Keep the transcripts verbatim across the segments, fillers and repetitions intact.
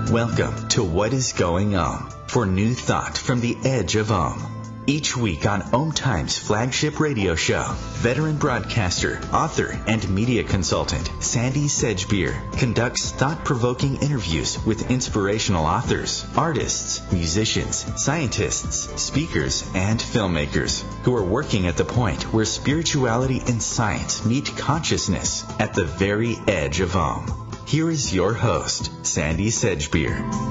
Welcome to What is Going Om for new thought from the edge of Om. Each week on Om Times flagship radio show, veteran broadcaster, author, and media consultant Sandy Sedgbeer conducts thought-provoking interviews with inspirational authors, artists, musicians, scientists, speakers, and filmmakers who are working at the point where spirituality and science meet consciousness at the very edge of Om. Here is your host, Sandy Sedgbeer.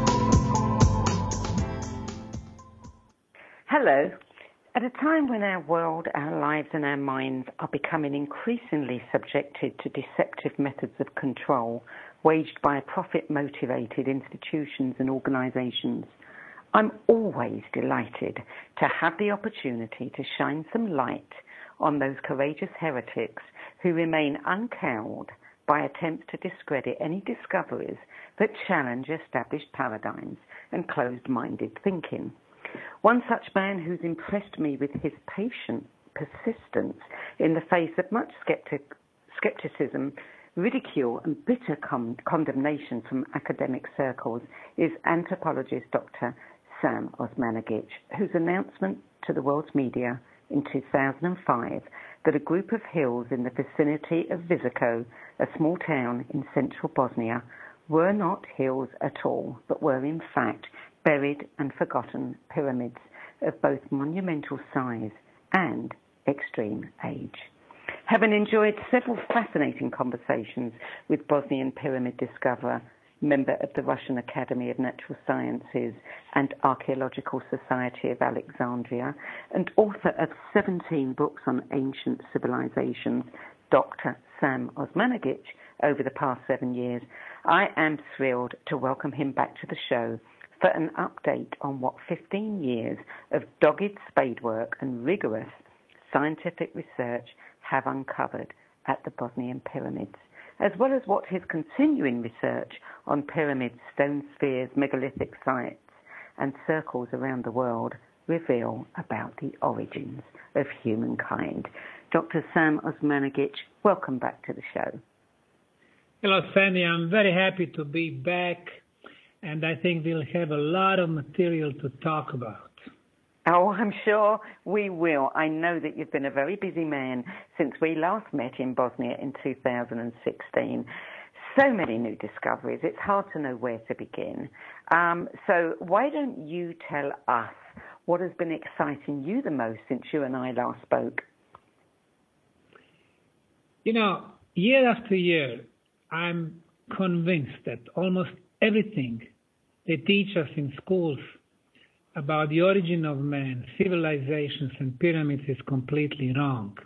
Hello. At a time when our world, our lives and our minds are becoming increasingly subjected to deceptive methods of control waged by profit-motivated institutions and organizations, I'm always delighted to have the opportunity to shine some light on those courageous heretics who remain uncowed by attempts to discredit any discoveries that challenge established paradigms and closed-minded thinking. One such man who's impressed me with his patient persistence in the face of much skeptic, skepticism, ridicule and bitter con- condemnation from academic circles is anthropologist Doctor Sam Osmanagic, whose announcement to the world's media in two thousand five that a group of hills in the vicinity of Visoko, a small town in central Bosnia, were not hills at all, but were in fact buried and forgotten pyramids of both monumental size and extreme age. Having enjoyed several fascinating conversations with Bosnian pyramid discoverer, member of the Russian Academy of Natural Sciences and Archaeological Society of Alexandria, and author of seventeen books on ancient civilizations, Doctor Sam Osmanagic, over the past seven years, I am thrilled to welcome him back to the show for an update on what fifteen years of dogged spadework and rigorous scientific research have uncovered at the Bosnian pyramids, as well as what his continuing research on pyramids, stone spheres, megalithic sites, and circles around the world reveal about the origins of humankind. Doctor Sam Osmanagic, welcome back to the show. Hello, Sandy. I'm very happy to be back, and I think we'll have a lot of material to talk about. Oh, I'm sure we will. I know that you've been a very busy man since we last met in Bosnia in two thousand sixteen. So many new discoveries, it's hard to know where to begin. Um, so why don't you tell us what has been exciting you the most since you and I last spoke? You know, year after year, I'm convinced that almost everything they teach us in schools about the origin of man, civilizations, and pyramids is completely wrong.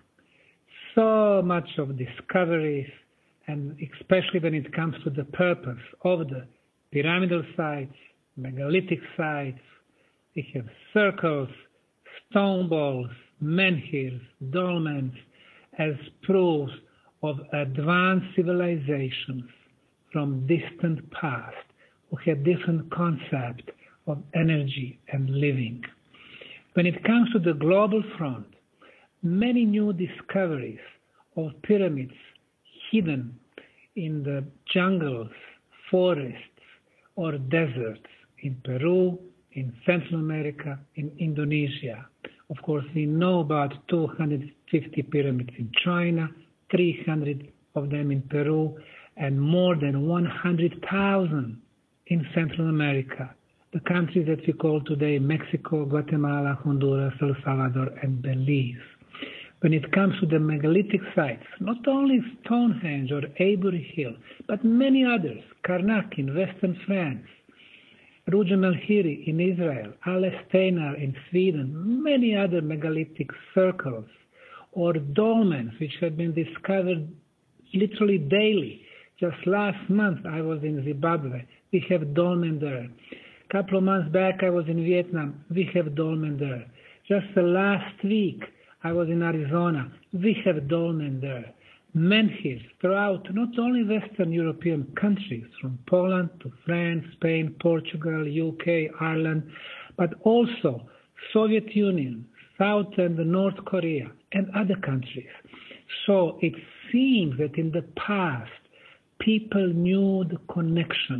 So much of discoveries, and especially when it comes to the purpose of the pyramidal sites, megalithic sites, we have circles, stone balls, menhirs, dolmens as proofs of advanced civilizations from distant past who had different concepts of energy and living. When it comes to the global front, many new discoveries of pyramids hidden in the jungles, forests, or deserts in Peru, in Central America, in Indonesia. Of course, we know about two hundred fifty pyramids in China, three hundred of them in Peru, and more than one hundred thousand in Central America, the countries that we call today Mexico, Guatemala, Honduras, El Salvador, and Belize. When it comes to the megalithic sites, not only Stonehenge or Avebury Hill, but many others, Karnak in western France, Rujam el-Hiri in Israel, Al-Esteinar in Sweden, many other megalithic circles, or dolmens, which have been discovered literally daily. Just last month I was in Zimbabwe. We have dolmen there. A couple of months back I was in Vietnam. We have dolmen there. Just the last week I was in Arizona. We have dolmen there. Menhirs throughout not only Western European countries, from Poland to France, Spain, Portugal, U K, Ireland, but also Soviet Union, South and North Korea, and other countries. So it seems that in the past, people knew the connection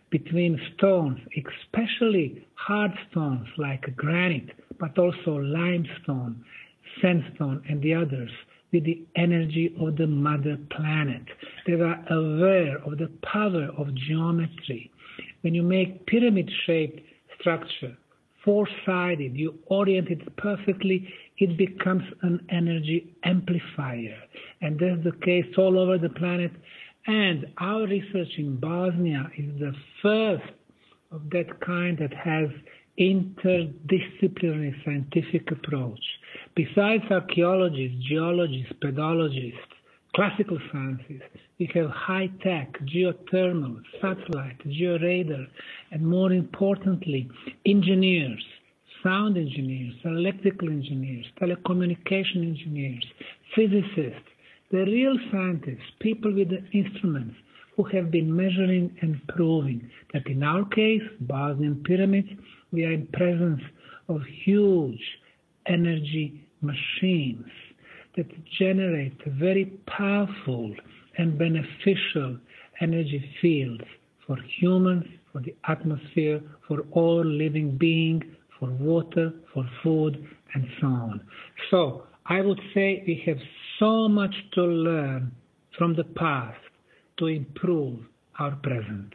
between stones, especially hard stones like granite, but also limestone, sandstone, and the others, with the energy of the mother planet. They are aware of the power of geometry. When you make pyramid-shaped structure, four-sided, you orient it perfectly, it becomes an energy amplifier. And that's the case all over the planet. And our research in Bosnia is the first of that kind that has interdisciplinary scientific approach. Besides archaeologists, geologists, pedologists, classical sciences, we have high-tech, geothermal, satellite, georadar, and more importantly, engineers, sound engineers, electrical engineers, telecommunication engineers, physicists, the real scientists, people with the instruments who have been measuring and proving that in our case, Bosnian pyramids, we are in presence of huge energy machines that generate very powerful and beneficial energy fields for humans, for the atmosphere, for all living beings, for water, for food, and so on. So I would say we have so much to learn from the past to improve our present.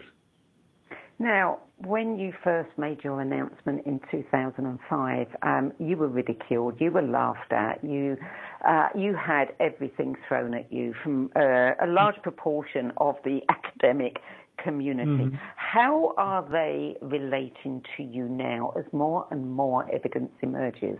Now, when you first made your announcement in two thousand five, um, you were ridiculed, you were laughed at, you uh, you had everything thrown at you from uh, a large proportion of the academic community. Mm-hmm. How are they relating to you now as more and more evidence emerges?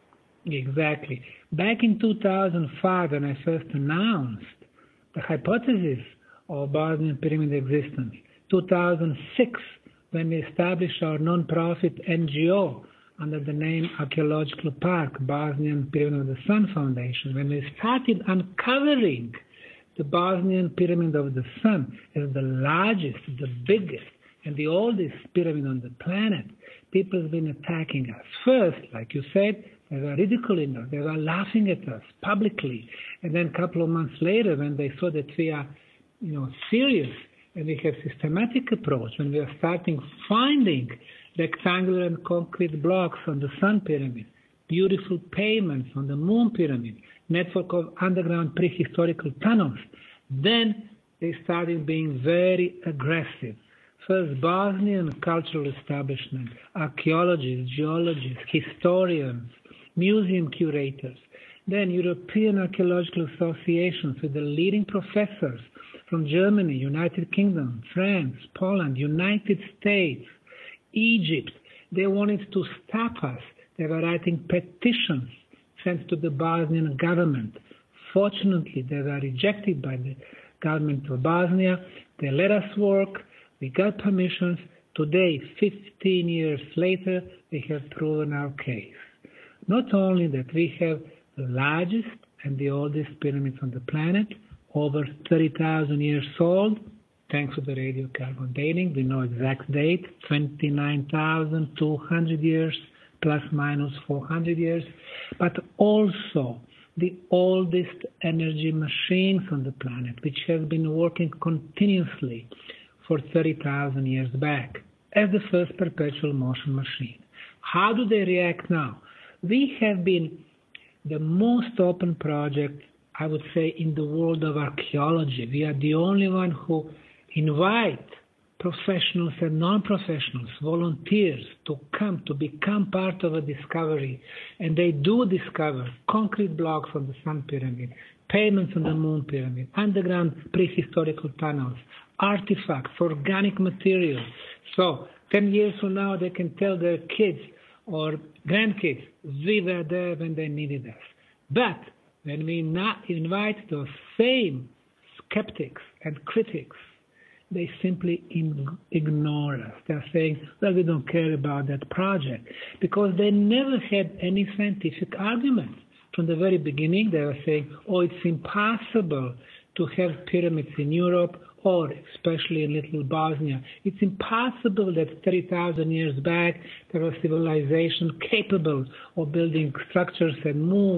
Exactly. Back in two thousand five, when I first announced the hypothesis of Bosnian pyramid existence, two thousand six, when we established our non-profit N G O under the name Archaeological Park, Bosnian Pyramid of the Sun Foundation, when we started uncovering the Bosnian Pyramid of the Sun as the largest, the biggest, and the oldest pyramid on the planet, people have been attacking us. First, like you said, they were ridiculing us. They were laughing at us publicly. And then a couple of months later, when they saw that we are, you know, serious and we have systematic approach, when we are starting finding rectangular and concrete blocks on the Sun Pyramid, beautiful pavements on the Moon Pyramid, network of underground prehistorical tunnels, then they started being very aggressive. First, Bosnian cultural establishment, archaeologists, geologists, historians, museum curators, then European archaeological associations with the leading professors from Germany, United Kingdom, France, Poland, United States, Egypt. They wanted to stop us. They were writing petitions sent to the Bosnian government. Fortunately, they were rejected by the government of Bosnia. They let us work. We got permissions. Today, fifteen years later, we have proven our case. Not only that we have the largest and the oldest pyramids on the planet, over thirty thousand years old, thanks to the radiocarbon dating. We know exact date, twenty-nine thousand two hundred years, plus minus four hundred years, but also the oldest energy machines on the planet, which have been working continuously for thirty thousand years back as the first perpetual motion machine. How do they react now? We have been the most open project, I would say, in the world of archaeology. We are the only one who invite professionals and non-professionals, volunteers, to come, to become part of a discovery. And they do discover concrete blocks on the Sun Pyramid, pavements on the Moon Pyramid, underground prehistorical tunnels, artifacts, organic materials. So ten years from now, they can tell their kids or grandkids, we were there when they needed us. But when we not invite those same skeptics and critics, they simply in, ignore us. They're saying, well, we don't care about that project, because they never had any scientific argument. From the very beginning, they were saying, oh, it's impossible to have pyramids in Europe, or especially in little Bosnia. It's impossible that thirty thousand years back there was civilization capable of building structures and move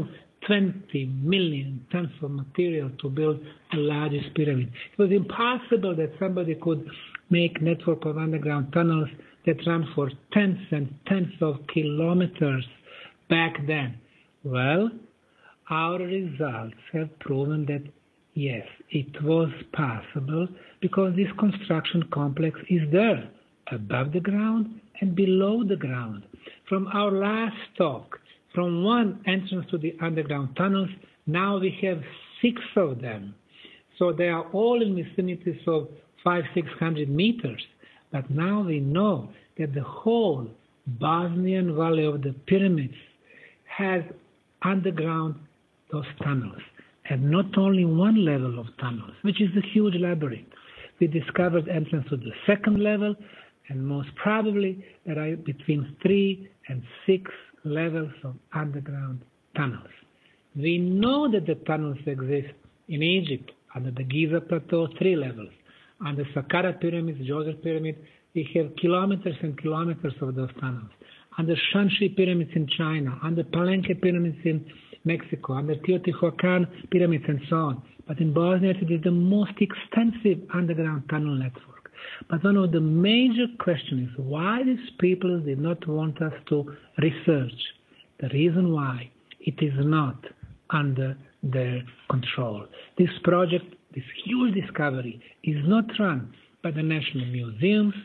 twenty million tons of material to build the largest pyramid. It was impossible that somebody could make a network of underground tunnels that run for tens and tens of kilometers back then. Well, our results have proven that yes, it was possible because this construction complex is there, above the ground and below the ground. From our last talk, from one entrance to the underground tunnels, now we have six of them. So they are all in vicinities of five, six hundred meters. But now we know that the whole Bosnian Valley of the Pyramids has underground those tunnels. And not only one level of tunnels, which is a huge labyrinth. We discovered entrance to the second level, and most probably there are between three and six levels of underground tunnels. We know that the tunnels exist in Egypt, under the Giza Plateau, three levels. Under Saqqara Pyramids, Djoser Pyramid, we have kilometers and kilometers of those tunnels. Under Shanxi Pyramids in China, under Palenque Pyramids in Mexico, under Teotihuacan Pyramids and so on. But in Bosnia, it is the most extensive underground tunnel network. But one of the major questions is why these people did not want us to research. The reason why, it is not under their control. This project, this huge discovery, is not run by the national museums,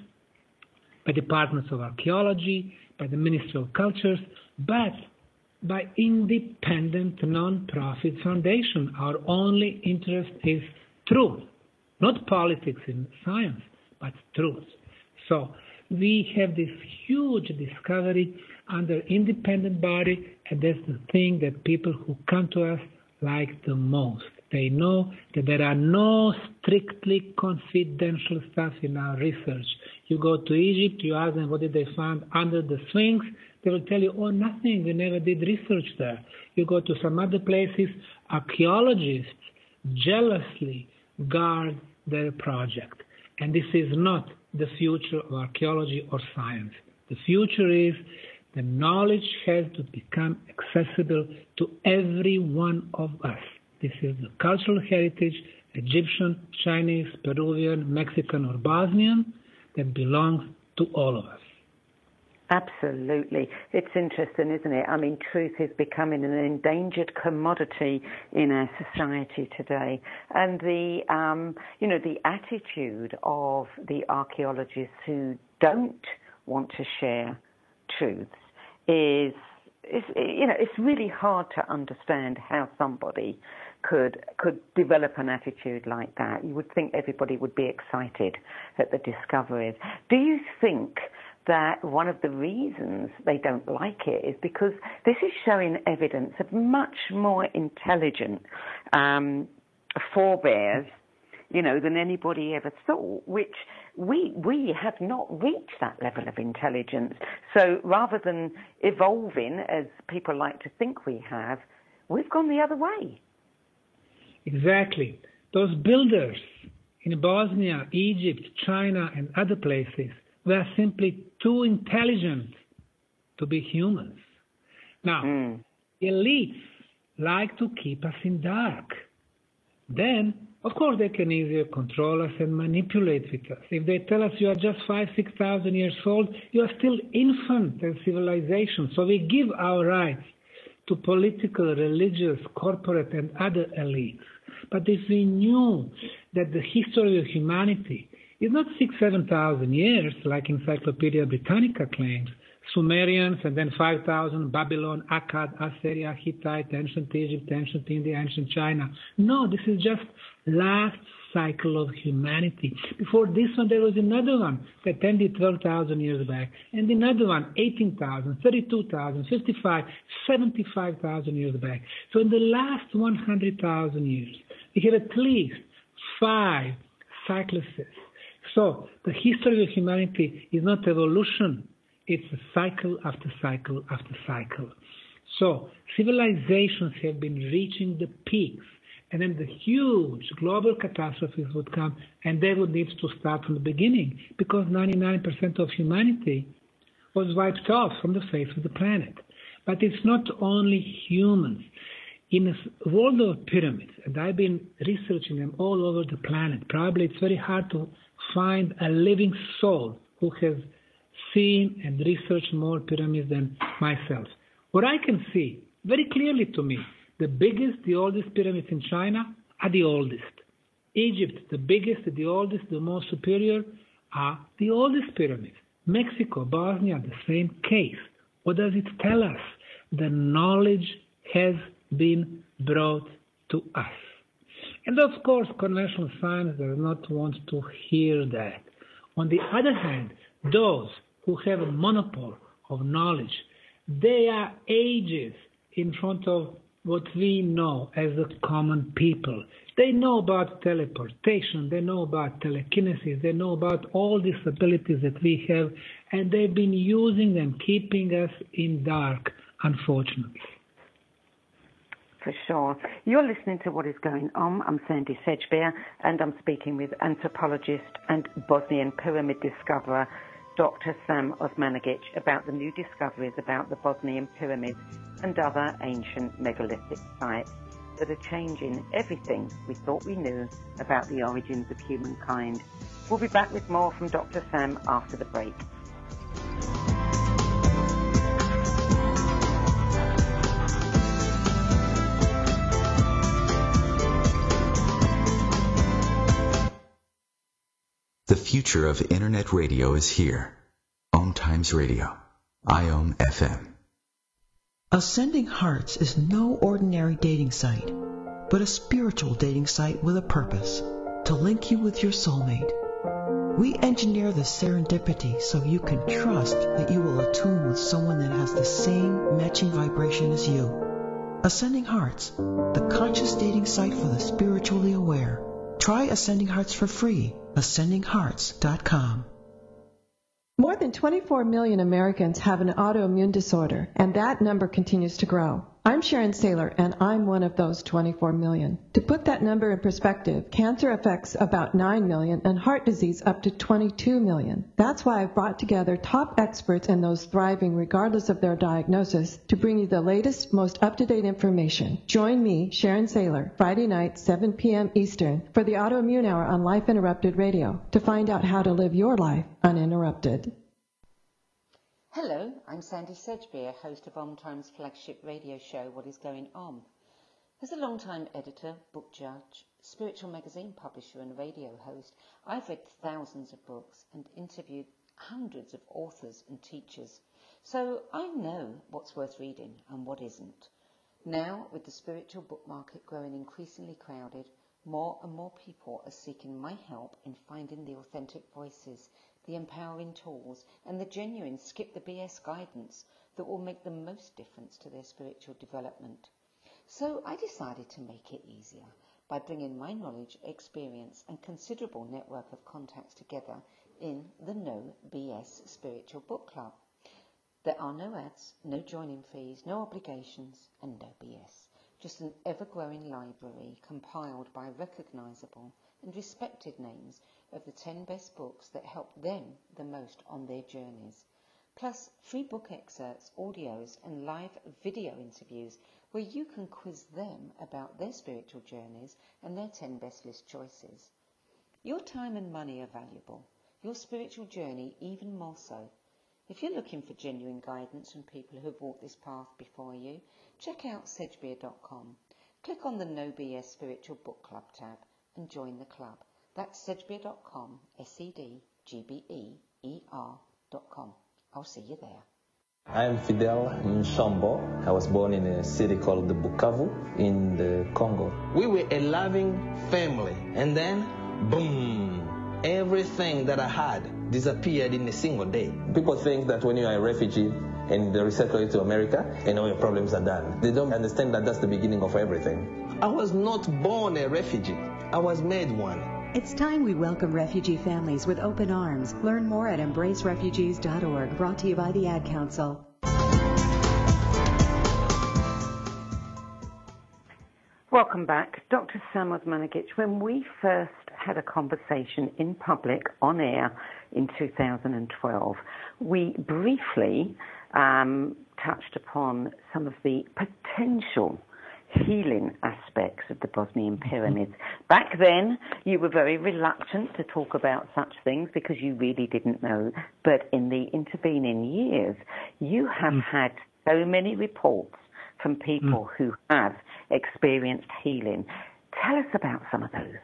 by departments of archaeology, by the Ministry of Cultures, but by independent non-profit foundation. Our only interest is truth, not politics in science, but truth. So we have this huge discovery under independent body, and that's the thing that people who come to us like the most. They know that there are no strictly confidential stuff in our research. You go to Egypt, you ask them what did they find under the Sphinx, they will tell you, oh, nothing, we never did research there. You go to some other places, archaeologists jealously guard their project. And this is not the future of archaeology or science. The future is the knowledge has to become accessible to every one of us. This is the cultural heritage, Egyptian, Chinese, Peruvian, Mexican, or Bosnian, that belongs to all of us. Absolutely. It's interesting, isn't it? I mean, truth is becoming an endangered commodity in our society today. And the, um, you know, the attitude of the archaeologists who don't want to share truths is, is, you know, it's really hard to understand how somebody could could develop an attitude like that. You would think everybody would be excited at the discoveries. Do you think that one of the reasons they don't like it is because this is showing evidence of much more intelligent um, forebears, you know, than anybody ever thought, which we we have not reached that level of intelligence. So rather than evolving, as people like to think we have, we've gone the other way. Exactly. Those builders in Bosnia, Egypt, China, and other places were simply too intelligent to be humans. Now, mm. elites like to keep us in dark. Then, of course, they can easier control us and manipulate with us. If they tell us you are just five, six thousand years old, you are still infant in civilization. So we give our rights to political, religious, corporate, and other elites. But if we knew that the history of humanity is not six, seven thousand years, like Encyclopedia Britannica claims, Sumerians and then five thousand, Babylon, Akkad, Assyria, Hittite, ancient Egypt, ancient India, ancient China. No, this is just last cycle of humanity. Before this one, there was another one that ended twelve thousand years back, and another one, eighteen thousand, thirty-two thousand, fifty-five, seventy-five thousand years back. So in the last one hundred thousand years, we have at least five cycluses. So the history of humanity is not evolution. It's a cycle after cycle after cycle. So civilizations have been reaching the peaks, and then the huge global catastrophes would come, and they would need to start from the beginning, because ninety-nine percent of humanity was wiped off from the face of the planet. But it's not only humans. in a world of pyramids, and I've been researching them all over the planet, probably it's very hard to find a living soul who has seen and researched more pyramids than myself. What I can see very clearly to me, the biggest, the oldest pyramids in China are the oldest. Egypt, the biggest, the oldest, the most superior, are the oldest pyramids. Mexico, Bosnia, the same case. What does it tell us? The knowledge has been brought to us. And of course, conventional science does not want to hear that. On the other hand, those who have a monopoly of knowledge, they are ages in front of what we know as the common people. They know about teleportation, they know about telekinesis, they know about all these abilities that we have, and they've been using them, keeping us in dark, unfortunately. For sure. You're listening to What is Going On. I'm Sandy Sedgbeer, and I'm speaking with anthropologist and Bosnian pyramid discoverer, Doctor Sam Osmanagic, about the new discoveries about the Bosnian pyramids and other ancient megalithic sites that are changing everything we thought we knew about the origins of humankind. We'll be back with more from Doctor Sam after the break. The future of Internet radio is here. Om Times Radio, I O M F M. Ascending Hearts is no ordinary dating site, but a spiritual dating site with a purpose, to link you with your soulmate. We engineer the serendipity so you can trust that you will attune with someone that has the same matching vibration as you. Ascending Hearts, the conscious dating site for the spiritually aware. Try Ascending Hearts for free. ascending hearts dot com. More than twenty-four million Americans have an autoimmune disorder, and that number continues to grow. I'm Sharon Saylor, and I'm one of those twenty-four million. To put that number in perspective, cancer affects about nine million and heart disease up to twenty-two million. That's why I've brought together top experts and those thriving regardless of their diagnosis to bring you the latest, most up-to-date information. Join me, Sharon Saylor, Friday night, seven p.m. Eastern, for the Autoimmune Hour on Life Interrupted Radio to find out how to live your life uninterrupted. Hello, I'm Sandy Sedgbeer, host of Om Times' flagship radio show, What is Going On. As a long-time editor, book judge, spiritual magazine publisher and radio host, I've read thousands of books and interviewed hundreds of authors and teachers. So I know what's worth reading and what isn't. Now, with the spiritual book market growing increasingly crowded, more and more people are seeking my help in finding the authentic voices, the empowering tools, and the genuine skip the B S guidance that will make the most difference to their spiritual development. So I decided to make it easier by bringing my knowledge, experience, and considerable network of contacts together in the No B S Spiritual Book Club. There are no ads, no joining fees, no obligations, and no B S. Just an ever-growing library compiled by recognizable and respected names of the ten best books that helped them the most on their journeys, plus free book excerpts, audios, and live video interviews where you can quiz them about their spiritual journeys and their ten best list choices. Your time and money are valuable, your spiritual journey even more so. If you're looking for genuine guidance from people who have walked this path before you, check out sedgbeer dot com. Click on the No B S Spiritual Book Club tab and join the club. That's sedgbeer dot com, S E D G B E E R dot com. I'll see you there. I am Fidel Nshombo. I was born in a city called the Bukavu in the Congo. We were a loving family, and then, boom, everything that I had disappeared in a single day. People think that when you are a refugee and they resettle you to America, and all your problems are done. They don't understand that that's the beginning of everything. I was not born a refugee. I was made one. It's time we welcome refugee families with open arms. Learn more at embrace refugees dot org, brought to you by the Ad Council. Welcome back. Doctor Sam Osmanagic, when we first had a conversation in public on air in two thousand twelve, we briefly um, touched upon some of the potential healing aspects of the Bosnian pyramids. Back then, you were very reluctant to talk about such things because you really didn't know. But in the intervening years, you have mm. had so many reports from people mm. who have experienced healing. Tell us about some of those.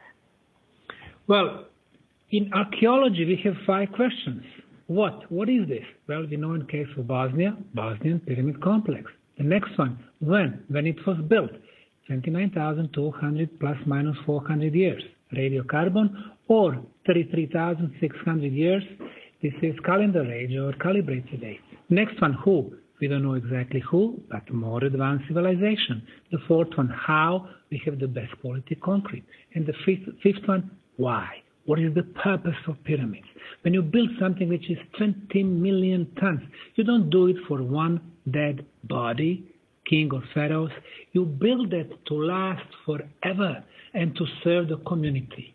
Well, in archaeology, we have five questions. What? What is this? Well, we know in case of Bosnia, Bosnian Pyramid Complex. The next one, when? When it was built. twenty-nine thousand two hundred plus minus four hundred years. Radiocarbon, or thirty-three thousand six hundred years. This is calendar age or calibrated age. Next one, who? We don't know exactly who, but more advanced civilization. The fourth one, how? We have the best quality concrete. And the fifth, fifth one, why? What is the purpose of pyramids? When you build something which is twenty million tons, you don't do it for one dead body, king or pharaohs. You build it to last forever and to serve the community.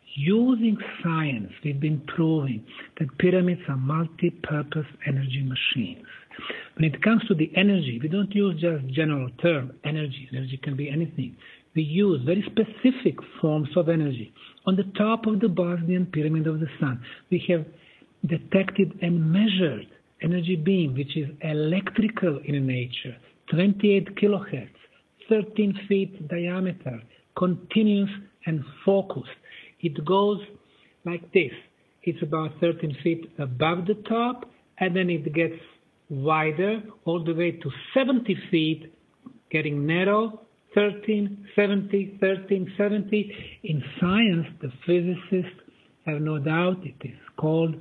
Using science, we've been proving that pyramids are multi-purpose energy machines. When it comes to the energy, we don't use just general term, energy. Energy can be anything. We use very specific forms of energy. On the top of the Bosnian Pyramid of the Sun, we have detected and measured energy beam, which is electrical in nature, twenty-eight kilohertz, thirteen feet diameter, continuous and focused. It goes like this. It's about thirteen feet above the top, and then it gets wider all the way to seventy feet, getting narrow, thirteen, seventy, thirteen, seventy. In science, the physicists have no doubt it is called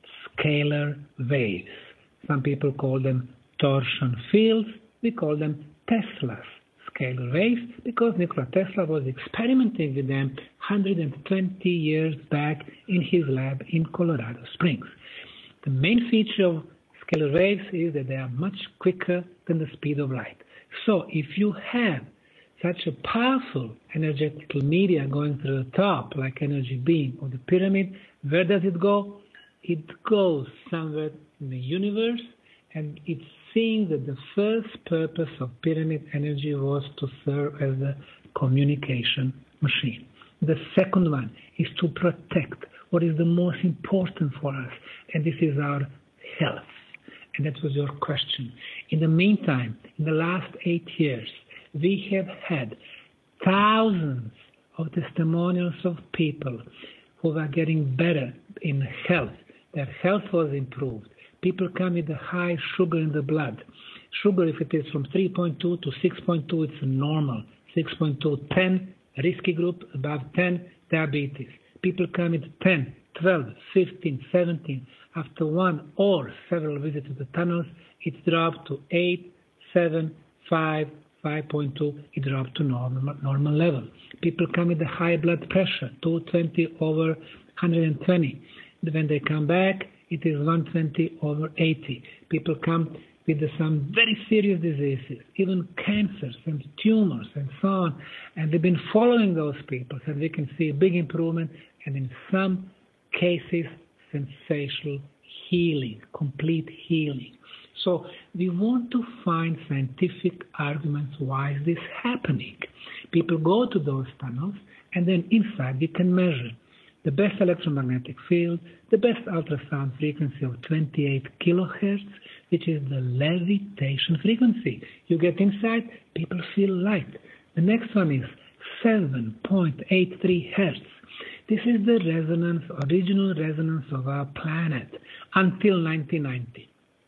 scalar waves. Some people call them torsion fields. We call them Tesla's scalar waves because Nikola Tesla was experimenting with them one hundred twenty years back in his lab in Colorado Springs. The main feature of scalar waves is that they are much quicker than the speed of light. So if you have such a powerful energetical media going through the top, like energy beam of the pyramid, where does it go? It goes somewhere in the universe, and it's seeing that the first purpose of pyramid energy was to serve as a communication machine. The second one is to protect what is the most important for us, and this is our health. And that was your question. In the meantime, in the last eight years, we have had thousands of testimonials of people who are getting better in health. Their health was improved. People come with a high sugar in the blood. Sugar, if it is from three point two to six point two, it's normal. six point two, ten, risky group, above ten, diabetes. People come with ten, twelve, fifteen, seventeen. After one or several visits to the tunnels, it dropped to eight, seven, five, five point two. It dropped to normal, normal level. People come with a high blood pressure, two twenty over one hundred twenty. When they come back, it is one twenty over eighty. People come with some very serious diseases, even cancers and tumors and so on. And they've been following those people, and we can see a big improvement, and in some cases, sensational healing, complete healing. So we want to find scientific arguments why is this happening. People go to those tunnels, and then inside we can measure the best electromagnetic field, the best ultrasound frequency of twenty-eight kilohertz, which is the levitation frequency. You get inside, people feel light. The next one is seven point eight three hertz. This is the resonance, original resonance of our planet until nineteen ninety.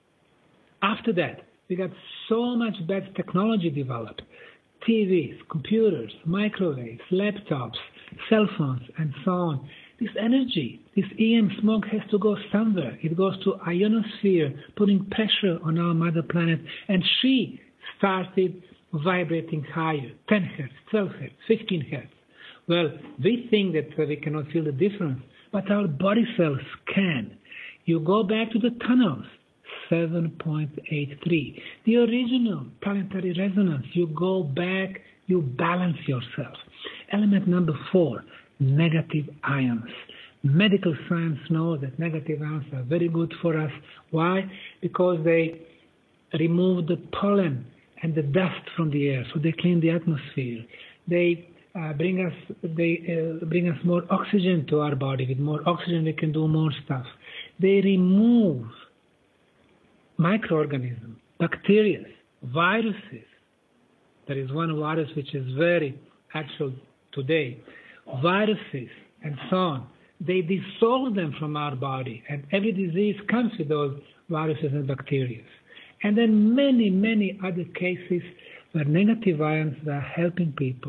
After that, we got so much better technology developed. T Vs, computers, microwaves, laptops, cell phones, and so on. This energy, this E M smoke has to go somewhere. It goes to ionosphere, putting pressure on our mother planet, and she started vibrating higher, ten hertz, twelve hertz, fifteen hertz. Well, we think that we cannot feel the difference, but our body cells can. You go back to the tunnels, seven point eight three. The original planetary resonance, you go back, you balance yourself. Element number four, negative ions. Medical science knows that negative ions are very good for us. Why? Because they remove the pollen and the dust from the air, so they clean the atmosphere. They uh, bring us they uh, bring us more oxygen to our body. With more oxygen, we can do more stuff. They remove microorganisms, bacteria, viruses. There is one virus which is very actual today. Viruses and so on. They dissolve them from our body, and every disease comes with those viruses and bacteria. And then many, many other cases where negative ions are helping people.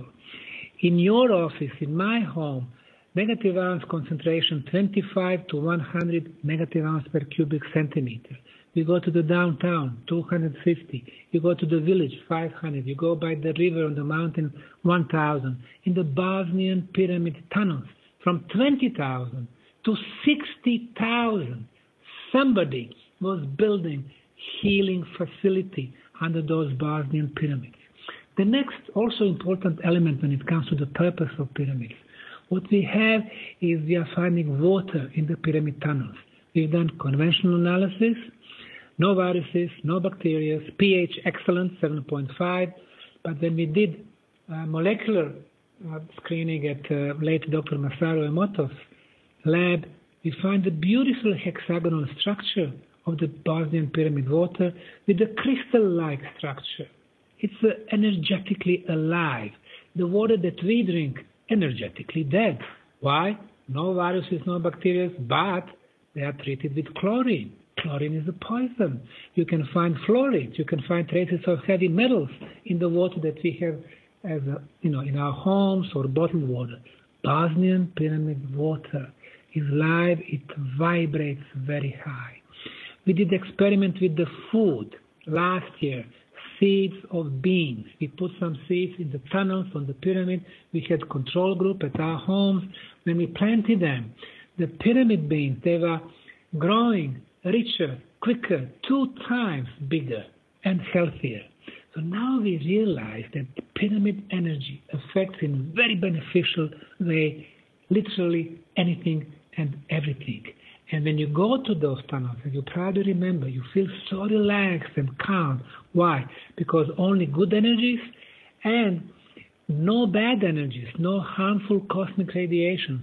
In your office, in my home, negative ions concentration twenty-five to one hundred negative ions per cubic centimeter. You go to the downtown, two hundred fifty. You go to the village, five hundred. You go by the river on the mountain, one thousand. In the Bosnian pyramid tunnels, from twenty thousand to sixty thousand, somebody was building healing facility under those Bosnian pyramids. The next also important element when it comes to the purpose of pyramids, what we have is we are finding water in the pyramid tunnels. We've done conventional analysis, no viruses, no bacteria, pH excellent, seven point five, but when we did uh, molecular uh, screening at uh, late Doctor Masaru Emoto's lab, we find a beautiful hexagonal structure of the Bosnian pyramid water with a crystal-like structure. It's uh, energetically alive. The water that we drink, energetically dead. Why? No viruses, no bacteria, but they are treated with chlorine. Chlorine is a poison. You can find fluoride. You can find traces of heavy metals in the water that we have, as a, you know, in our homes or bottled water. Bosnian pyramid water is live. It vibrates very high. We did experiment with the food last year. Seeds of beans. We put some seeds in the tunnels on the pyramid. We had control group at our homes. When we planted them, the pyramid beans, they were growing richer, quicker, two times bigger and healthier. So now we realize that the pyramid energy affects in very beneficial way literally anything and everything. And when you go to those tunnels, and you probably remember, you feel so relaxed and calm. Why? Because only good energies and no bad energies, no harmful cosmic radiations,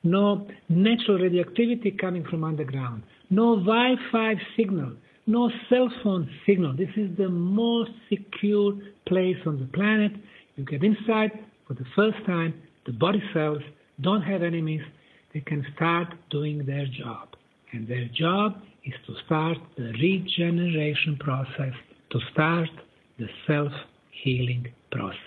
no natural radioactivity coming from underground, no Wi-Fi signal, no cell phone signal. This is the most secure place on the planet. You get inside for the first time, the body cells don't have enemies. They can start doing their job. And their job is to start the regeneration process, to start the self-healing process.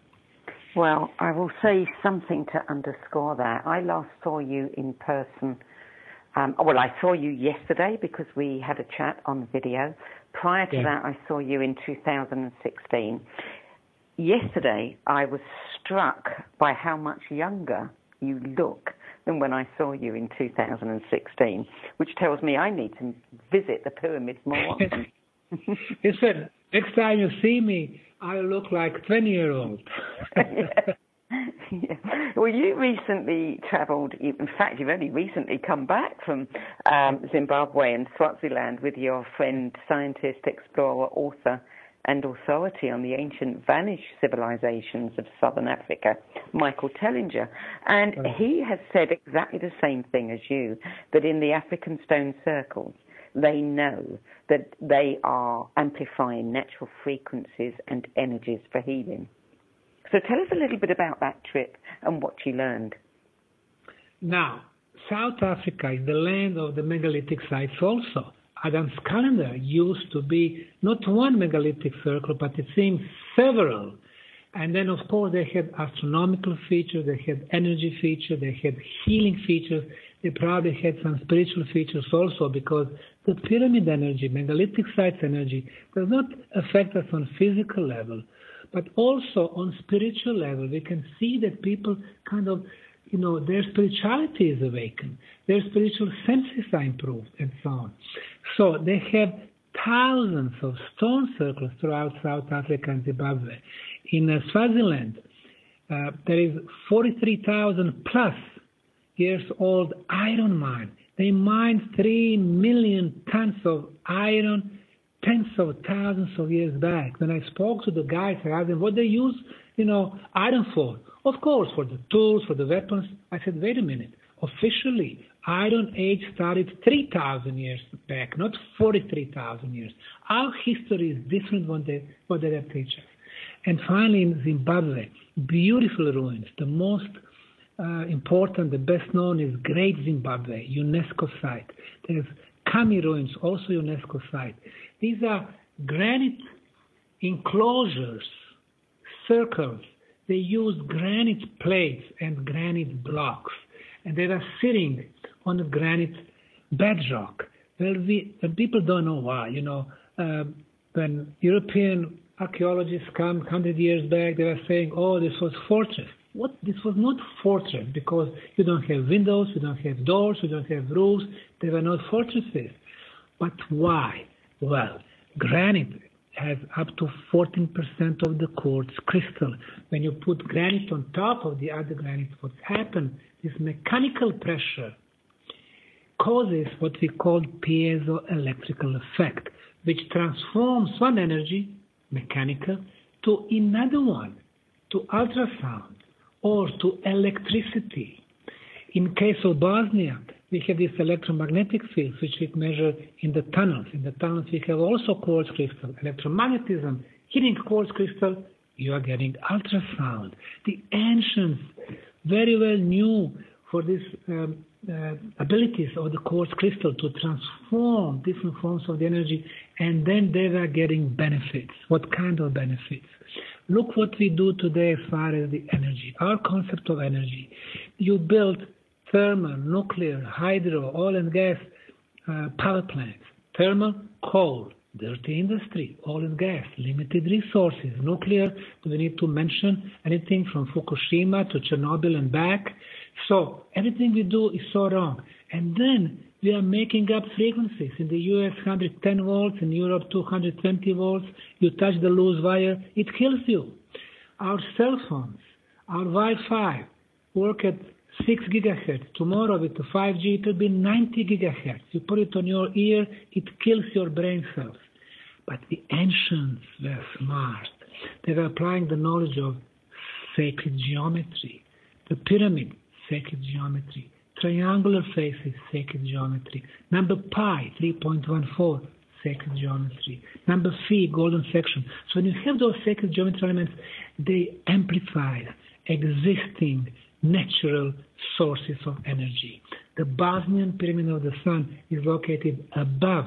Well, I will say something to underscore that. I last saw you in person. Um, well, I saw you yesterday because we had a chat on video. Prior to yeah. that, I saw you in two thousand sixteen. Yesterday, I was struck by how much younger you look than when I saw you in two thousand sixteen, which tells me I need to visit the pyramids more often. Listen, next time you see me, I look like twenty-year-old. yeah. Yeah. Well, you recently travelled, in fact, you've only recently come back from um, Zimbabwe and Swaziland with your friend, scientist, explorer, author, and authority on the ancient vanished civilizations of southern Africa, Michael Tellinger. And he has said exactly the same thing as you, that in the African stone circles, they know that they are amplifying natural frequencies and energies for healing. So tell us a little bit about that trip and what you learned. Now, South Africa is the land of the megalithic sites also. Adam's calendar used to be not one megalithic circle, but it seems several. And then, of course, they had astronomical features, they had energy features, they had healing features. They probably had some spiritual features also, because the pyramid energy, megalithic sites energy, does not affect us on physical level, but also on spiritual level. We can see that people kind of, you know, their spirituality is awakened, their spiritual senses are improved, and so on. So they have thousands of stone circles throughout South Africa and Zimbabwe. In uh, Swaziland, uh, there is forty-three thousand plus years old iron mine. They mined three million tons of iron tens of thousands of years back. When I spoke to the guys, I asked them what they use, you know, iron for. Of course, for the tools, for the weapons. I said, wait a minute. Officially, Iron Age started three thousand years back, not forty-three thousand years. Our history is different than they, what they have teach us. And finally, in Zimbabwe, beautiful ruins. The most uh, important, the best known is Great Zimbabwe, UNESCO site. There's Kami ruins, also UNESCO site. These are granite enclosures, circles. They used granite plates and granite blocks, and they were sitting on the granite bedrock. Well, we, when people don't know why, you know, uh, when European archaeologists come one hundred years back, they were saying, oh, this was fortress. What? This was not fortress because you don't have windows, you don't have doors, you don't have roofs. They were not fortresses. But why? Well, granite has up to fourteen percent of the quartz crystal. When you put granite on top of the other granite, what happens, this mechanical pressure causes what we call piezoelectrical effect, which transforms one energy, mechanical, to another one, to ultrasound, or to electricity. In case of Bosnia, we have these electromagnetic fields which we measure in the tunnels. In the tunnels we have also quartz crystal. Electromagnetism, hitting quartz crystal, you are getting ultrasound. The ancients very well knew for these um, uh, abilities of the quartz crystal to transform different forms of the energy, and then they were getting benefits. What kind of benefits? Look what we do today as far as the energy. Our concept of energy. You build thermal, nuclear, hydro, oil and gas uh, power plants. Thermal, coal, dirty industry, oil and gas, limited resources. Nuclear, do we need to mention anything from Fukushima to Chernobyl and back? So everything we do is so wrong. And then we are making up frequencies. In the U S, one hundred ten volts, in Europe, two hundred twenty volts. You touch the loose wire, it kills you. Our cell phones, our Wi-Fi work at six gigahertz. Tomorrow with the five G, it will be ninety gigahertz. You put it on your ear, it kills your brain cells. But the ancients were smart. They were applying the knowledge of sacred geometry. The pyramid, sacred geometry. Triangular faces, sacred geometry. Number pi, three point one four, sacred geometry. Number phi, golden section. So when you have those sacred geometry elements, they amplify existing natural sources of energy. The Bosnian Pyramid of the Sun is located above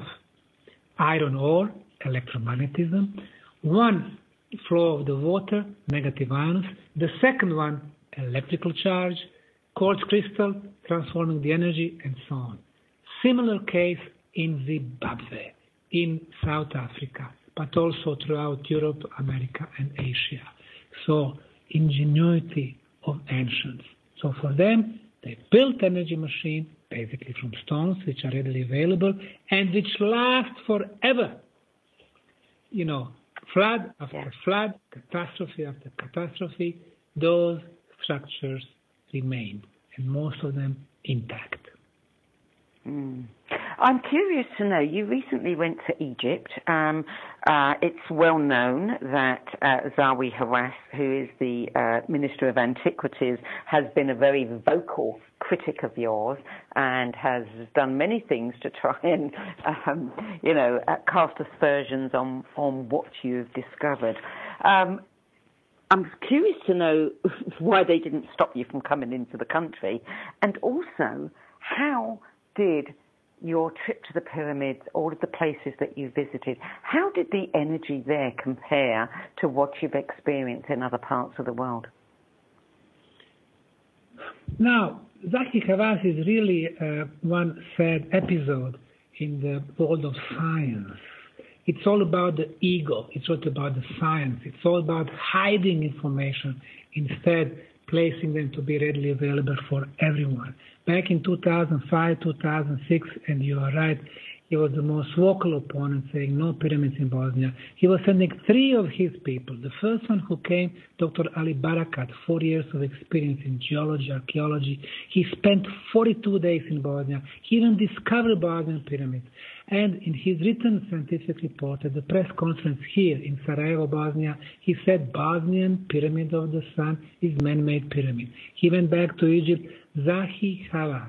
iron ore, electromagnetism, one flow of the water, negative ions, the second one, electrical charge, quartz crystal, transforming the energy, and so on. Similar case in Zimbabwe, in South Africa, but also throughout Europe, America, and Asia. So, ingenuity of ancients. So for them, they built energy machine, basically from stones, which are readily available, and which last forever. You know, flood after yeah. flood, catastrophe after catastrophe, those structures remain, and most of them intact. Mm. I'm curious to know, you recently went to Egypt. Um, uh, it's well known that uh, Zawi Hawass, who is the uh, Minister of Antiquities, has been a very vocal critic of yours and has done many things to try and, um, you know, uh, cast aspersions on, on what you've discovered. Um, I'm curious to know why they didn't stop you from coming into the country, and also how did your trip to the pyramids, all of the places that you visited, how did the energy there compare to what you've experienced in other parts of the world? Now, Zawi Hawass is really uh, one sad episode in the world of science. It's all about the ego. It's all about the science. It's all about hiding information, instead placing them to be readily available for everyone. Back in two thousand five, two thousand six, and you are right, He was the most vocal opponent, saying no pyramids in Bosnia. He was sending three of his people. The first one who came, Doctor Ali Barakat, four years of experience in geology, archaeology. He spent forty-two days in Bosnia. He even discovered Bosnian pyramids. And in his written scientific report at the press conference here in Sarajevo, Bosnia, he said Bosnian Pyramid of the Sun is man-made pyramid. He went back to Egypt. Zahi Hawass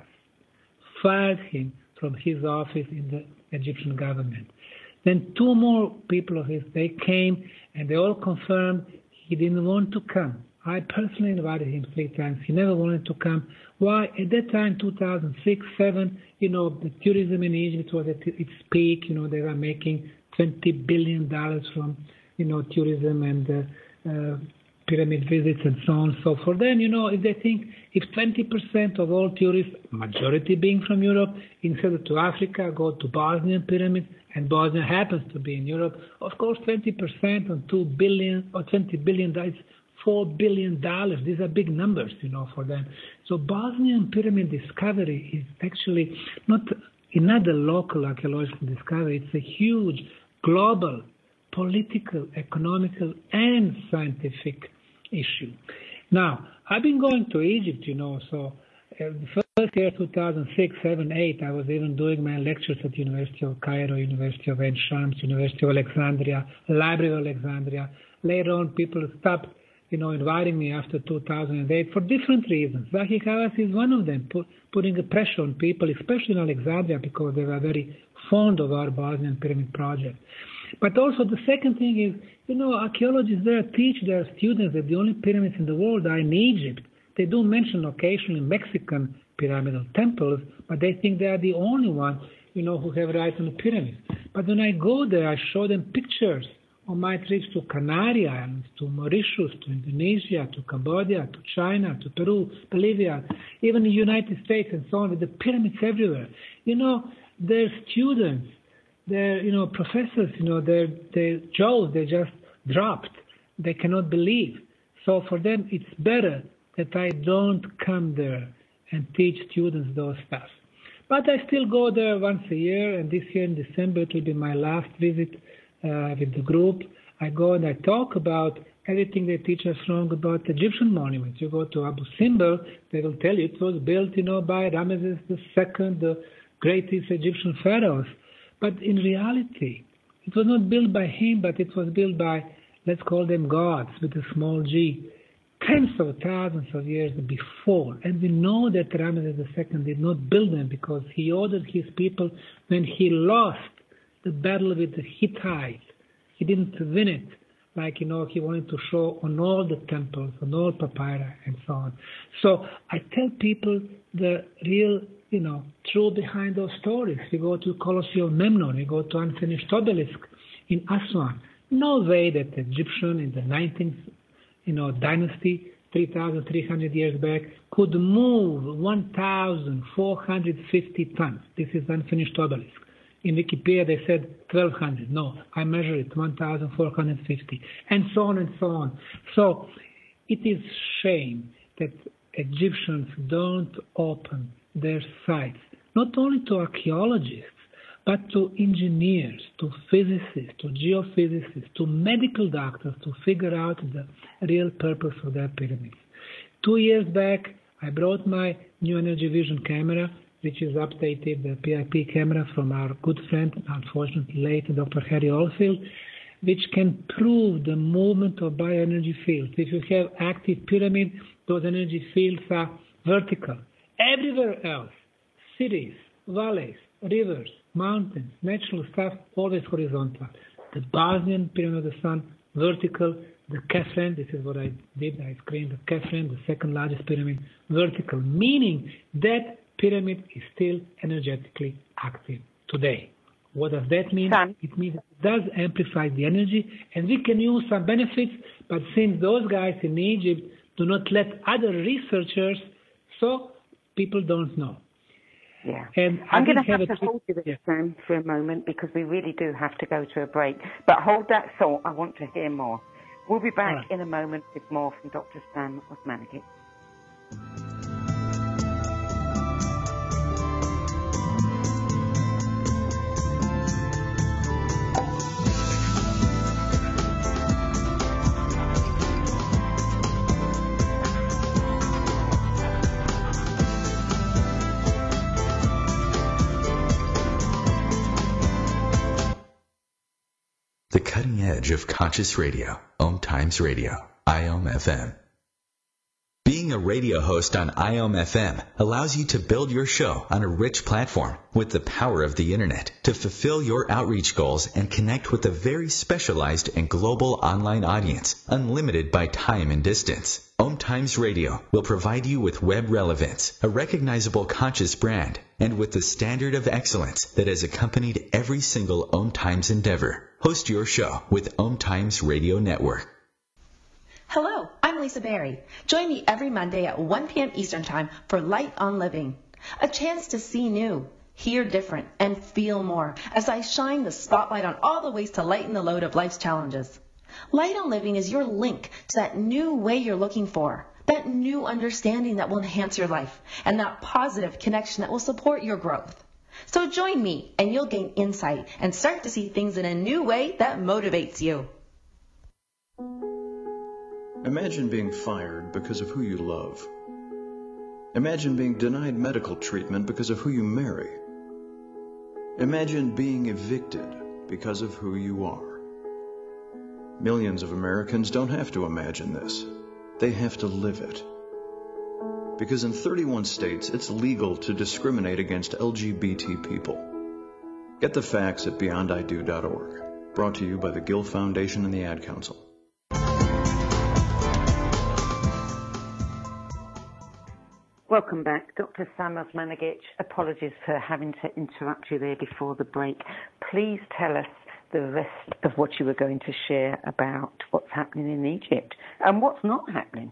fired him from his office in the Egyptian government. Then two more people of his, they came and they all confirmed he didn't want to come. I personally invited him three times. He never wanted to come. Why? At that time, two thousand six, seven, you know, the tourism in Egypt was at its peak. You know, they were making twenty billion dollars from, you know, tourism and uh, uh, pyramid visits and so on and so forth. Then, you know, if they think if twenty percent of all tourists, majority being from Europe, instead of to Africa, go to Bosnian pyramids, and Bosnia happens to be in Europe, of course, twenty percent on two billion or twenty billion, that's four billion dollars. These are big numbers, you know, for them. So Bosnian pyramid discovery is actually not another local archaeological discovery. It's a huge global political, economical, and scientific issue. Now, I've been going to Egypt, you know, so uh, the first year, two thousand six, seven, eight, I was even doing my lectures at University of Cairo, University of Ain Shams, University of Alexandria, Library of Alexandria. Later on, people stopped, you know, inviting me after two thousand eight for different reasons. Zahi Hawass is one of them, put, putting a pressure on people, especially in Alexandria, because they were very fond of our Bosnian Pyramid project. But also the second thing is, you know, archaeologists there teach their students that the only pyramids in the world are in Egypt. They do mention occasionally Mexican pyramidal temples, but they think they are the only ones, you know, who have right on the pyramids. But when I go there, I show them pictures on my trips to Canary Islands, to Mauritius, to Indonesia, to Cambodia, to China, to Peru, Bolivia, even the United States and so on, with the pyramids everywhere. You know, their students, their, you know, professors, you know, their, their jaws, they just dropped. They cannot believe. So for them, it's better that I don't come there and teach students those stuff. But I still go there once a year, and this year in December it will be my last visit uh, with the group. I go and I talk about everything they teach us wrong about Egyptian monuments. You go to Abu Simbel, they will tell you it was built, you know, by Ramesses the Second, the greatest Egyptian pharaohs. But in reality, it was not built by him, but it was built by, let's call them gods with a small g, tens of thousands of years before. And we know that Ramesses the Second did not build them because he ordered his people when he lost the battle with the Hittites. He didn't win it like, you know, he wanted to show on all the temples, on all papyri, and so on. So I tell people the real, you know, truth behind those stories. You go to Colosseum Memnon, you go to unfinished obelisk in Aswan. No way that the Egyptian in the nineteenth, you know, dynasty, three thousand three hundred years back, could move one thousand four hundred fifty tons. This is unfinished obelisk. In Wikipedia, they said twelve hundred. No, I measure it, one thousand four hundred fifty, and so on and so on. So it is shame that Egyptians don't open their sites, not only to archaeologists, but to engineers, to physicists, to geophysicists, to medical doctors to figure out the real purpose of their pyramids. Two years back, I brought my New Energy Vision camera, which is updated, the P I P camera from our good friend, unfortunately late, Doctor Harry Oldfield, which can prove the movement of bioenergy fields. If you have active pyramid, those energy fields are vertical. Everywhere else, cities, valleys, rivers, mountains, natural stuff, always horizontal. The Bosnian Pyramid of the Sun, vertical. The Kefren, this is what I did, I screened the Kefren, the second largest pyramid, vertical, meaning that pyramid is still energetically active today. What does that mean? Sam. It means it does amplify the energy, and we can use some benefits, but since those guys in Egypt do not let other researchers, so people don't know. Yeah. And I'm going to have, have to hold you there, yeah. Sam, for a moment, because we really do have to go to a break. But hold that thought. I want to hear more. We'll be back right. in a moment with more from Doctor Sam Osmanagic. cutting edge of conscious radio, Om Times Radio, I O M F M. Being a radio host on I O M F M allows you to build your show on a rich platform with the power of the internet to fulfill your outreach goals and connect with a very specialized and global online audience, unlimited by time and distance. Om Times Radio will provide you with web relevance, a recognizable conscious brand, and with the standard of excellence that has accompanied every single Om Times endeavor. Host your show with Om Times Radio Network. Hello, I'm Lisa Berry. Join me every Monday at one p.m. Eastern Time for Light on Living, a chance to see new, hear different, and feel more as I shine the spotlight on all the ways to lighten the load of life's challenges. Light on Living is your link to that new way you're looking for, that new understanding that will enhance your life, and that positive connection that will support your growth. So join me, and you'll gain insight and start to see things in a new way that motivates you. Imagine being fired because of who you love. Imagine being denied medical treatment because of who you marry. Imagine being evicted because of who you are. Millions of Americans don't have to imagine this. They have to live it. Because in thirty-one states, it's legal to discriminate against L G B T people. Get the facts at beyond I do dot org. Brought to you by the Gill Foundation and the Ad Council. Welcome back. Doctor Sam Osmanagic, apologies for having to interrupt you there before the break. Please tell us the rest of what you were going to share about what's happening in Egypt and what's not happening.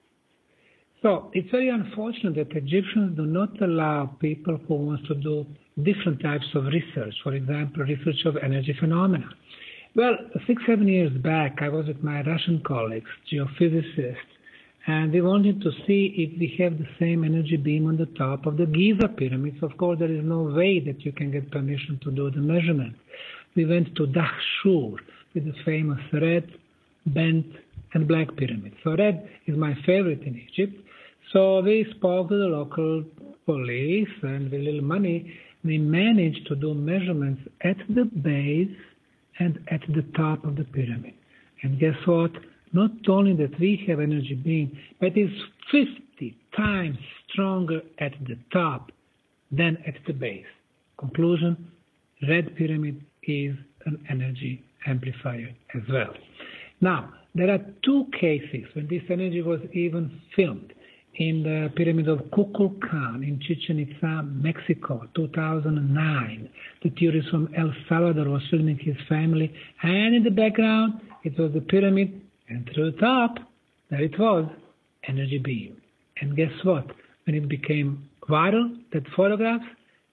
So it's very unfortunate that Egyptians do not allow people who want to do different types of research, for example, research of energy phenomena. Well, six, seven years back, I was with my Russian colleagues, geophysicists, and we wanted to see if we have the same energy beam on the top of the Giza pyramids. Of course, there is no way that you can get permission to do the measurement. We went to Dahshur with the famous red, bent, and black pyramids. So red is my favorite in Egypt. So we spoke to the local police, and with little money, we managed to do measurements at the base and at the top of the pyramid. And guess what? Not only that we have energy beam, but it's fifty times stronger at the top than at the base. Conclusion, red pyramid is an energy amplifier as well. Now, there are two cases when this energy was even filmed. In the pyramid of Kukulkan in Chichen Itza, Mexico, two thousand nine. The tourist from El Salvador was filming his family, and in the background, it was the pyramid. And through the top, there it was, energy beam. And guess what? When it became viral, that photograph,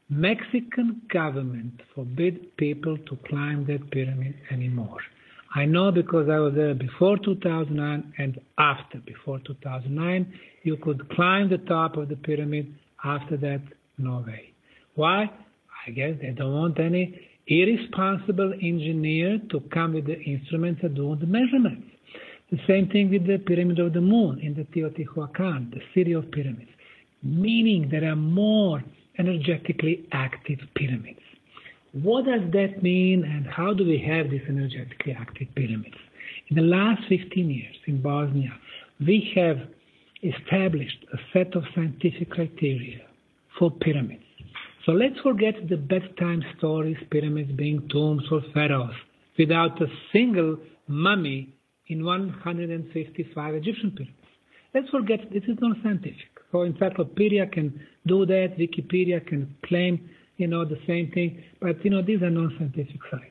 Mexican government forbid people to climb that pyramid anymore. I know because I was there before two thousand nine and after. Before two thousand nine, you could climb the top of the pyramid. After that, no way. Why? I guess they don't want any irresponsible engineer to come with the instruments and do the measurements. The same thing with the Pyramid of the Moon in the Teotihuacan, the city of pyramids, meaning there are more energetically active pyramids. What does that mean, and how do we have these energetically active pyramids? In the last fifteen years in Bosnia, we have established a set of scientific criteria for pyramids. So let's forget the bedtime stories, pyramids being tombs for pharaohs, without a single mummy in one hundred fifty-five Egyptian pyramids. Let's forget this is not scientific. So encyclopedia can do that, Wikipedia can claim, you know, the same thing, but, you know, these are non-scientific sites.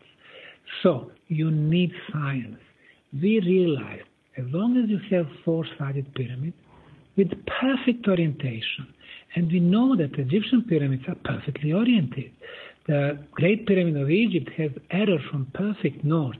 So you need science. We realize as long as you have four-sided pyramid with perfect orientation, and we know that Egyptian pyramids are perfectly oriented. The Great Pyramid of Egypt has error from perfect north,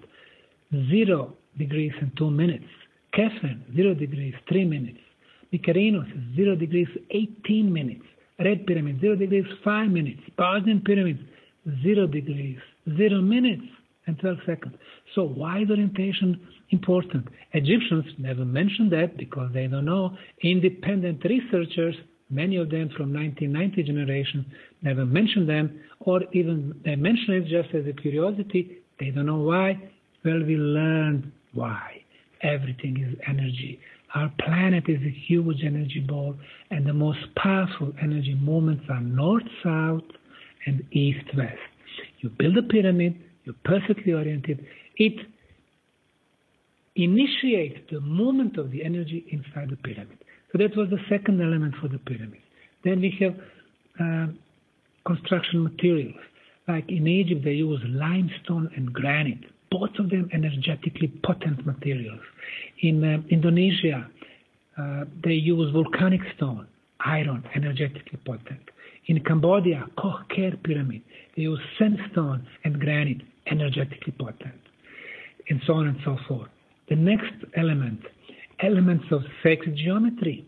zero degrees and two minutes. Kefren, zero degrees, three minutes. Mykonos is zero degrees, eighteen minutes. Red Pyramid, zero degrees, five minutes. Bosnian Pyramid, zero degrees, zero minutes and twelve seconds. So why is orientation important? Egyptians never mention that because they don't know. Independent researchers, many of them from nineteen ninety generation, never mention them, or even they mention it just as a curiosity. They don't know why. where we learned why everything is energy. Our planet is a huge energy ball, and the most powerful energy movements are north-south and east-west. You build a pyramid, you're perfectly oriented. It initiates the movement of the energy inside the pyramid. So that was the second element for the pyramid. Then we have uh, construction materials. Like in Egypt, they use limestone and granite, both of them energetically potent materials. In uh, Indonesia, uh, they use volcanic stone, iron, energetically potent. In Cambodia, Koh Ker Pyramid, they use sandstone and granite, energetically potent, and so on and so forth. The next element, elements of sacred geometry.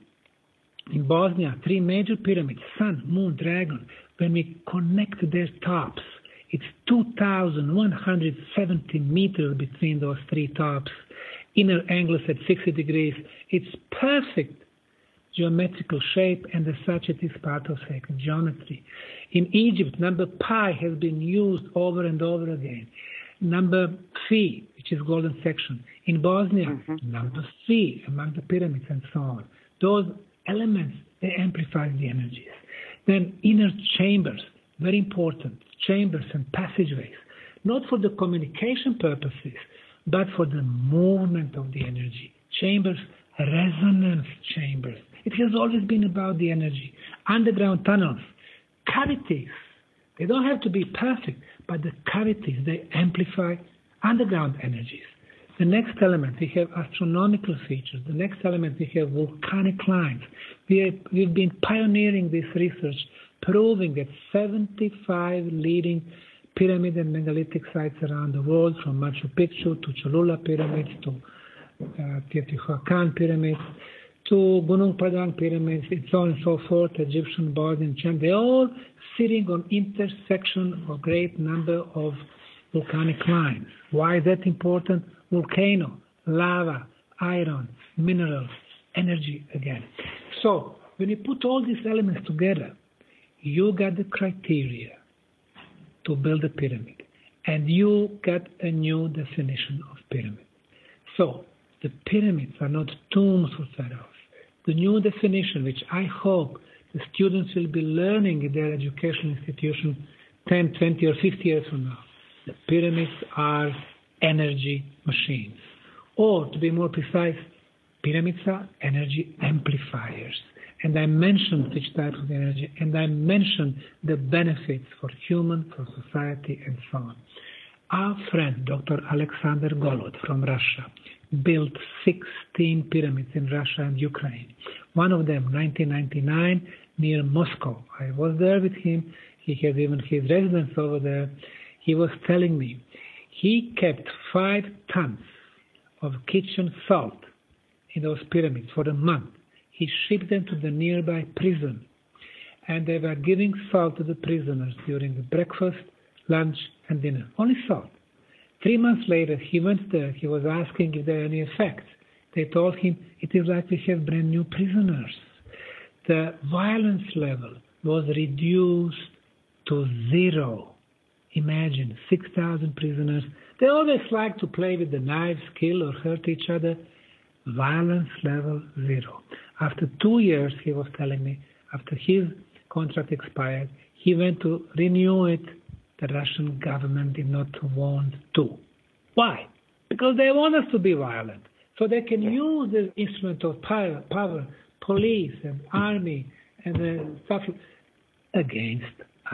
In Bosnia, three major pyramids, sun, moon, dragon. When we connect their tops, it's two thousand one hundred seventy meters between those three tops. Inner angles at sixty degrees. It's perfect geometrical shape, and as such it is part of sacred geometry. In Egypt, number pi has been used over and over again. Number phi, which is golden section. In Bosnia, mm-hmm. number phi among the pyramids and so on. Those elements, they amplify the energies. Then inner chambers, very important, chambers and passageways, not for the communication purposes, but for the movement of the energy. Chambers, resonance chambers. It has always been about the energy. Underground tunnels, cavities. They don't have to be perfect, but the cavities, they amplify underground energies. The next element, we have astronomical features. The next element, we have volcanic lines. We have, we've been pioneering this research, proving that seventy-five leading pyramid and megalithic sites around the world, from Machu Picchu to Cholula pyramids to uh, Teotihuacan pyramids to Gunung Padang pyramids, and so on and so forth, Egyptian, Bosnian, Chan, they're all sitting on intersection of a great number of volcanic lines. Why is that important? Volcano, lava, iron, minerals, energy again. So when you put all these elements together, you got the criteria to build a pyramid, and you got a new definition of pyramid. So the pyramids are not tombs for pharaohs. The new definition, which I hope the students will be learning in their educational institution ten, twenty, or fifty years from now, the pyramids are energy machines. Or, to be more precise, pyramids are energy amplifiers. And I mentioned which type of energy, and I mentioned the benefits for human, for society, and so on. Our friend, Doctor Alexander Golod from Russia, built sixteen pyramids in Russia and Ukraine. One of them, nineteen ninety-nine, near Moscow. I was there with him. He has even his residence over there. He was telling me he kept five tons of kitchen salt in those pyramids for a month. He shipped them to the nearby prison, and they were giving salt to the prisoners during the breakfast, lunch, and dinner. Only salt. Three months later, he went there. He was asking if there are any effects. They told him it is like we have brand new prisoners. The violence level was reduced to zero. Imagine six thousand prisoners. They always like to play with the knives, kill or hurt each other. Violence level zero. After two years, he was telling me, after his contract expired, he went to renew it. The Russian government did not want to. Why? Because they want us to be violent. So they can use the instrument of power, power police and army and uh, stuff against us.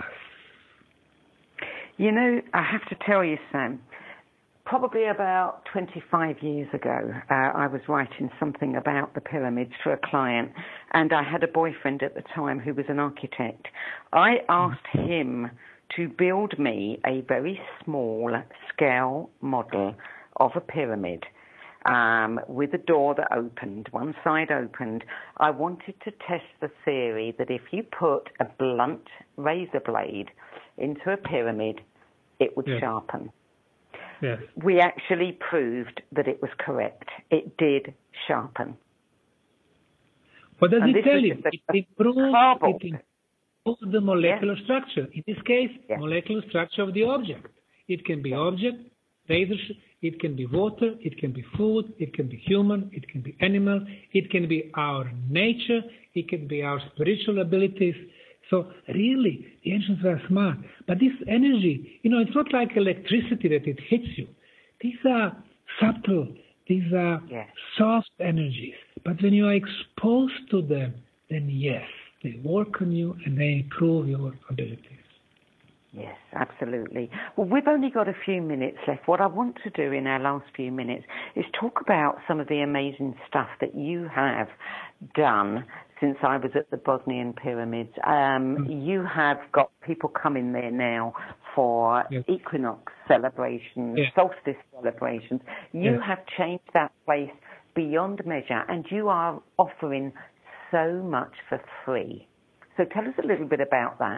You know, I have to tell you, Sam, probably about twenty-five years ago, uh, I was writing something about the pyramids for a client, and I had a boyfriend at the time who was an architect. I asked him to build me a very small scale model of a pyramid um, with a door that opened, one side opened. I wanted to test the theory that if you put a blunt razor blade into a pyramid, it would yes. sharpen. Yes. We actually proved that it was correct. It did sharpen. What does and it tell you? It improves, it improves the molecular yes. structure. In this case, yes. molecular structure of the object. It can be object, razor, it can be water, it can be food, it can be human, it can be animal, it can be our nature, it can be our spiritual abilities. So really, the ancients were smart. But this energy, you know, it's not like electricity that it hits you. These are subtle, these are yes. soft energies. But when you are exposed to them, then yes, they work on you and they improve your abilities. Yes, absolutely. Well, we've only got a few minutes left. What I want to do in our last few minutes is talk about some of the amazing stuff that you have done since I was at the Bosnian Pyramids. Um, mm. You have got people coming there now for yes. equinox celebrations, yes. solstice celebrations. You yes. have changed that place beyond measure, and you are offering so much for free. So tell us a little bit about that.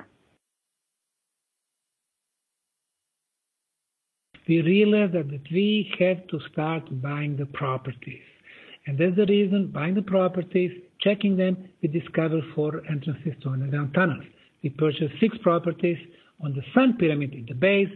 We realized that we have to start buying the properties. And that's the reason, buying the properties, checking them, we discovered four entrances to underground tunnels. We purchased six properties on the Sun Pyramid in the base.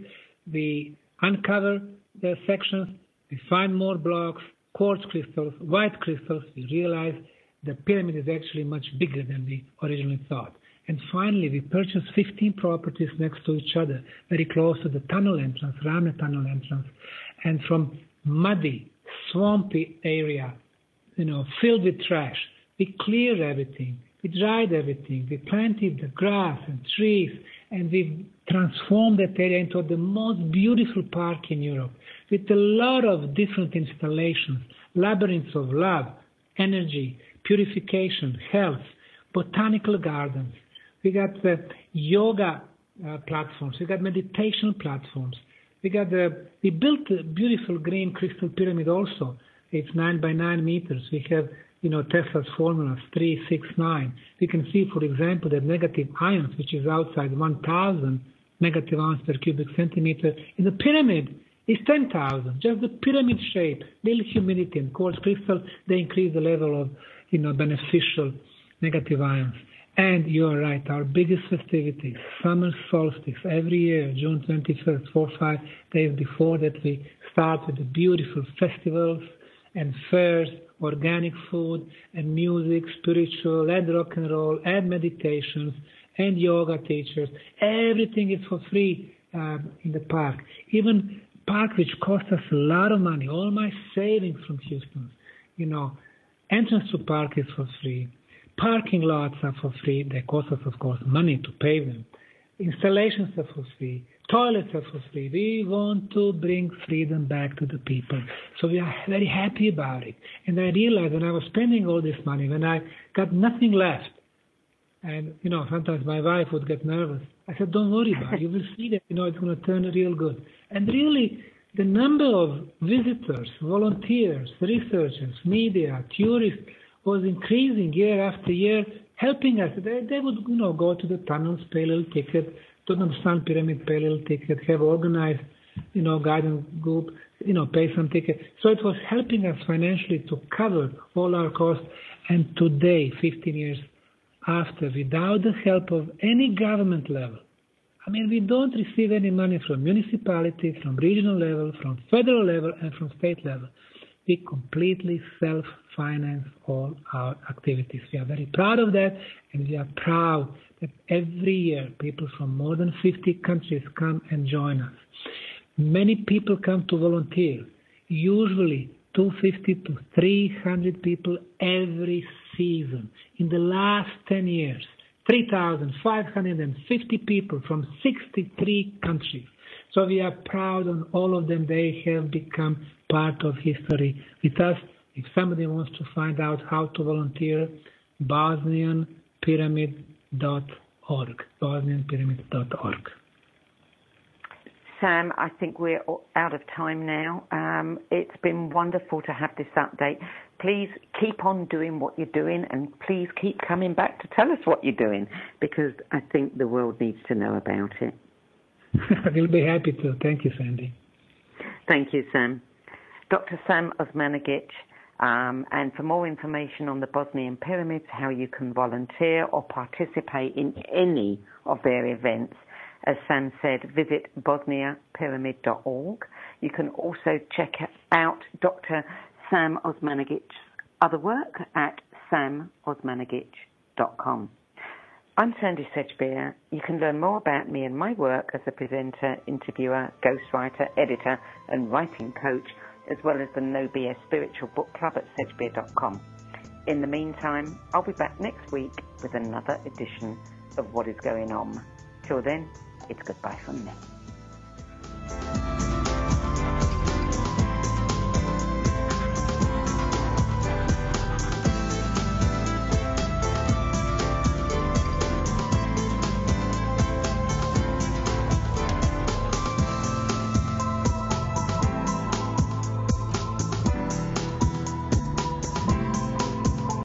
We uncover the sections, we find more blocks, quartz crystals, white crystals. We realize the pyramid is actually much bigger than we originally thought. And finally, we purchased fifteen properties next to each other, very close to the tunnel entrance, Ramne tunnel entrance. And from muddy, swampy area, you know, filled with trash, we cleared everything. We dried everything. We planted the grass and trees, and we transformed that area into the most beautiful park in Europe with a lot of different installations, labyrinths of love, energy, purification, health, botanical gardens. We got the yoga uh, platforms. We got meditation platforms. We got the, we built a beautiful green crystal pyramid also. It's nine by nine meters. We have, you know, Tesla's formulas, three, six, nine. We can see, for example, that negative ions, which is outside one thousand negative ions per cubic centimeter, in the pyramid is ten thousand. Just the pyramid shape, little humidity and quartz crystal, they increase the level of, you know, beneficial negative ions. And you're right, our biggest festivities, summer solstice, every year, June twenty-first, four or five days before that, we start with the beautiful festivals and fairs, organic food and music, spiritual and rock and roll and meditations and yoga teachers. Everything is for free um, in the park. Even park which cost us a lot of money, all my savings from Houston, you know, entrance to park is for free. Parking lots are for free. They cost us, of course, money to pave them. Installations are for free. Toilets are for free. We want to bring freedom back to the people. So we are very happy about it. And I realized when I was spending all this money, when I got nothing left, and, you know, sometimes my wife would get nervous. I said, don't worry about it. You will see that, you know, it's going to turn real good. And really, the number of visitors, volunteers, researchers, media, tourists, was increasing year after year, helping us. They, they would, you know, go to the tunnels, pay a little ticket, to the Sun Pyramid, pay a little ticket, have organized, you know, guidance group, you know, pay some ticket. So it was helping us financially to cover all our costs. And today, fifteen years after, without the help of any government level, I mean, we don't receive any money from municipalities, from regional level, from federal level, and from state level. We completely self-finance all our activities. We are very proud of that, and we are proud that every year people from more than fifty countries come and join us. Many people come to volunteer, usually two hundred fifty to three hundred people every season. In the last ten years, three thousand five hundred fifty people from sixty-three countries. So we are proud on all of them. They have become part of history with us. If somebody wants to find out how to volunteer, Bosnian Pyramid dot org. Bosnian Pyramid dot org. Sam, I think we're out of time now. Um, it's been wonderful to have this update. Please keep on doing what you're doing, and please keep coming back to tell us what you're doing, because I think the world needs to know about it. I will be happy to. Thank you, Sandy. Thank you, Sam. Doctor Sam Osmanagic, um, and for more information on the Bosnian Pyramids, how you can volunteer or participate in any of their events, As Sam said, visit bosnia pyramid dot org. You can also check out Doctor Sam Osmanagic's other work at sam osmanagic dot com. I'm Sandy Sedgbeer. You can learn more about me and my work as a presenter, interviewer, ghostwriter, editor and writing coach, as well as the No B S Spiritual Book Club at sedgbeer dot com. In the meantime, I'll be back next week with another edition of What is Going On. Till then, it's goodbye from me.